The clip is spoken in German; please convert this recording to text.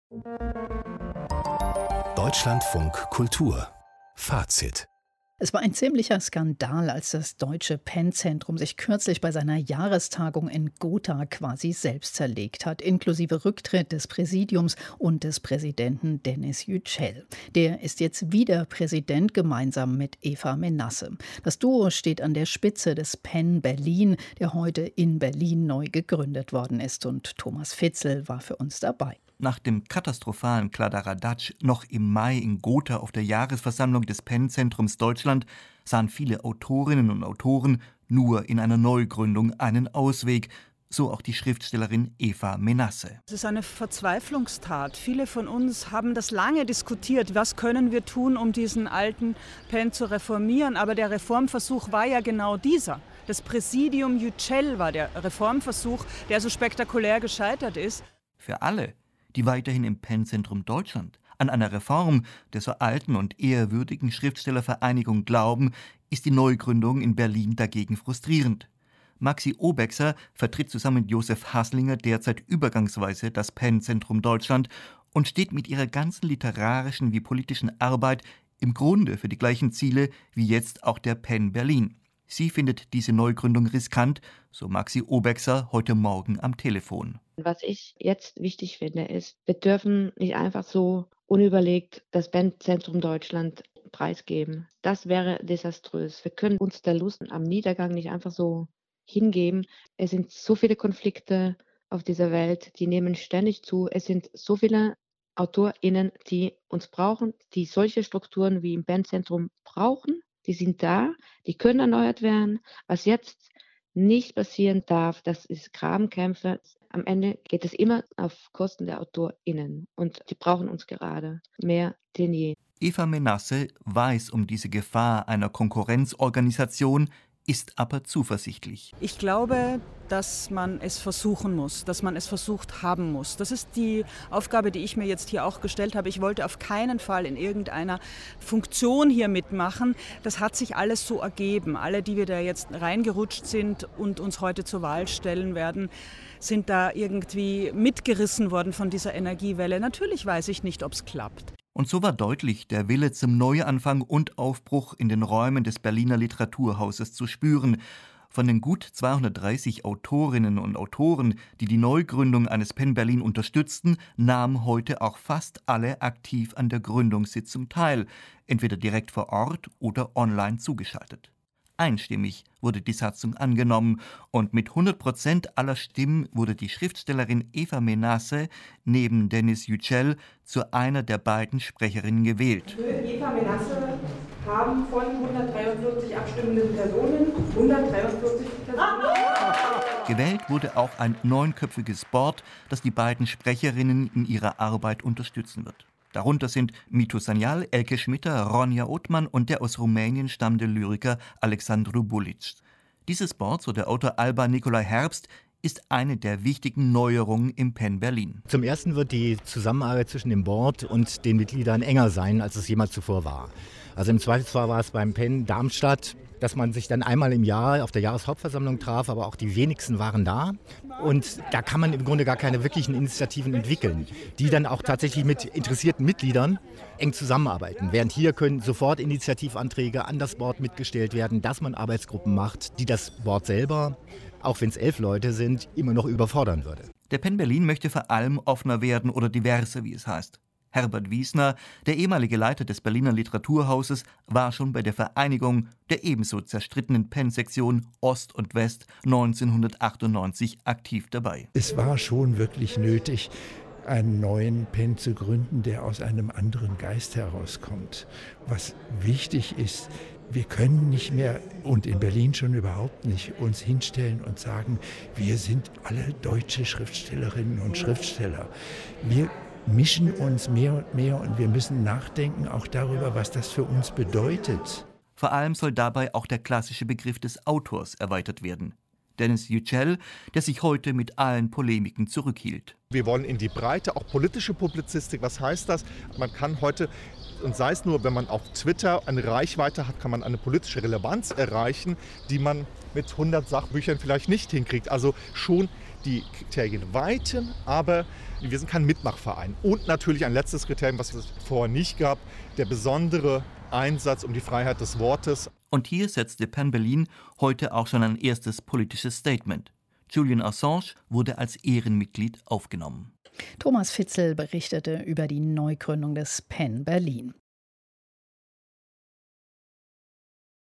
Deutschlandfunk Kultur Fazit. Es war ein ziemlicher Skandal, als das Deutsche Pennzentrum sich kürzlich bei seiner Jahrestagung in Gotha quasi selbst zerlegt hat, inklusive Rücktritt des Präsidiums und des Präsidenten Dennis Yücel. Der ist jetzt wieder Präsident, gemeinsam mit Eva Menasse. Das Duo steht an der Spitze des Penn Berlin, der heute in Berlin neu gegründet worden ist. Und Thomas Fitzel war für uns dabei. Nach dem katastrophalen Kladderadatsch noch im Mai in Gotha auf der Jahresversammlung des Pennzentrums Deutschland sahen viele Autorinnen und Autoren nur in einer Neugründung einen Ausweg, so auch die Schriftstellerin Eva Menasse. Es ist eine Verzweiflungstat. Viele von uns haben das lange diskutiert. Was können wir tun, um diesen alten Penn zu reformieren? Aber der Reformversuch war ja genau dieser. Das Präsidium Yücel war der Reformversuch, der so spektakulär gescheitert ist. Für alle, die weiterhin im Pennzentrum Deutschland an einer Reform der so alten und ehrwürdigen Schriftstellervereinigung glauben, ist die Neugründung in Berlin dagegen frustrierend. Maxi Obexer vertritt zusammen mit Josef Haslinger derzeit übergangsweise das Pennzentrum Deutschland und steht mit ihrer ganzen literarischen wie politischen Arbeit im Grunde für die gleichen Ziele wie jetzt auch der Penn Berlin. Sie findet diese Neugründung riskant, so Maxi Obexer heute Morgen am Telefon. Was ich jetzt wichtig finde, ist, wir dürfen nicht einfach so unüberlegt das Pennzentrum Deutschland preisgeben. Das wäre desaströs. Wir können uns der Lust am Niedergang nicht einfach so hingeben. Es sind so viele Konflikte auf dieser Welt, die nehmen ständig zu. Es sind so viele AutorInnen, die uns brauchen, die solche Strukturen wie im Pennzentrum brauchen. Die sind da, die können erneuert werden. Was jetzt nicht passieren darf, das ist Grabenkämpfe. Am Ende geht es immer auf Kosten der AutorInnen. Und die brauchen uns gerade mehr denn je. Eva Menasse weiß um diese Gefahr einer Konkurrenzorganisation, ist aber zuversichtlich. Ich glaube, dass man es versuchen muss, dass man es versucht haben muss. Das ist die Aufgabe, die ich mir jetzt hier auch gestellt habe. Ich wollte auf keinen Fall in irgendeiner Funktion hier mitmachen. Das hat sich alles so ergeben. Alle, die wir da jetzt reingerutscht sind und uns heute zur Wahl stellen werden, sind da irgendwie mitgerissen worden von dieser Energiewelle. Natürlich weiß ich nicht, ob es klappt. Und so war deutlich der Wille zum Neuanfang und Aufbruch in den Räumen des Berliner Literaturhauses zu spüren. Von den gut 230 Autorinnen und Autoren, die die Neugründung eines Penn Berlin unterstützten, nahmen heute auch fast alle aktiv an der Gründungssitzung teil, entweder direkt vor Ort oder online zugeschaltet. Einstimmig wurde die Satzung angenommen und mit 100% aller Stimmen wurde die Schriftstellerin Eva Menasse neben Dennis Yücel zu einer der beiden Sprecherinnen gewählt. Für Eva Menasse haben von 143 abstimmenden Personen 143 Personen. Gewählt wurde auch ein 9-köpfiges Board, das die beiden Sprecherinnen in ihrer Arbeit unterstützen wird. Darunter sind Mito Sanyal, Elke Schmitter, Ronja Othman und der aus Rumänien stammende Lyriker Alexandru Bulic. Dieses Board, so der Autor Alba Nicolai Herbst, ist eine der wichtigen Neuerungen im Penn Berlin. Zum Ersten wird die Zusammenarbeit zwischen dem Board und den Mitgliedern enger sein, als es jemals zuvor war. Also im Zweifelsfall war es beim Penn Darmstadt, dass man sich dann einmal im Jahr auf der Jahreshauptversammlung traf, aber auch die wenigsten waren da. Und da kann man im Grunde gar keine wirklichen Initiativen entwickeln, die dann auch tatsächlich mit interessierten Mitgliedern eng zusammenarbeiten. Während hier können sofort Initiativanträge an das Board mitgestellt werden, dass man Arbeitsgruppen macht, die das Board selber, auch wenn es 11 Leute sind, immer noch überfordern würde. Der Penn Berlin möchte vor allem offener werden oder diverser, wie es heißt. Herbert Wiesner, der ehemalige Leiter des Berliner Literaturhauses, war schon bei der Vereinigung der ebenso zerstrittenen Penn-Sektion Ost und West 1998 aktiv dabei. Es war schon wirklich nötig, einen neuen Penn zu gründen, der aus einem anderen Geist herauskommt. Was wichtig ist, wir können nicht mehr, und in Berlin schon überhaupt nicht, uns hinstellen und sagen, wir sind alle deutsche Schriftstellerinnen und Schriftsteller. Wir mischen uns mehr und mehr und wir müssen nachdenken auch darüber, was das für uns bedeutet. Vor allem soll dabei auch der klassische Begriff des Autors erweitert werden. Dennis Yücel, der sich heute mit allen Polemiken zurückhielt. Wir wollen in die Breite, auch politische Publizistik. Was heißt das? Man kann heute, und sei es nur, wenn man auf Twitter eine Reichweite hat, kann man eine politische Relevanz erreichen, die man mit 100 Sachbüchern vielleicht nicht hinkriegt. Also schon die Kriterien weiten, aber wir sind kein Mitmachverein. Und natürlich ein letztes Kriterium, was es vorher nicht gab, der besondere Einsatz um die Freiheit des Wortes. Und hier setzte Penn Berlin heute auch schon ein erstes politisches Statement. Julian Assange wurde als Ehrenmitglied aufgenommen. Thomas Fitzel berichtete über die Neugründung des Penn Berlin.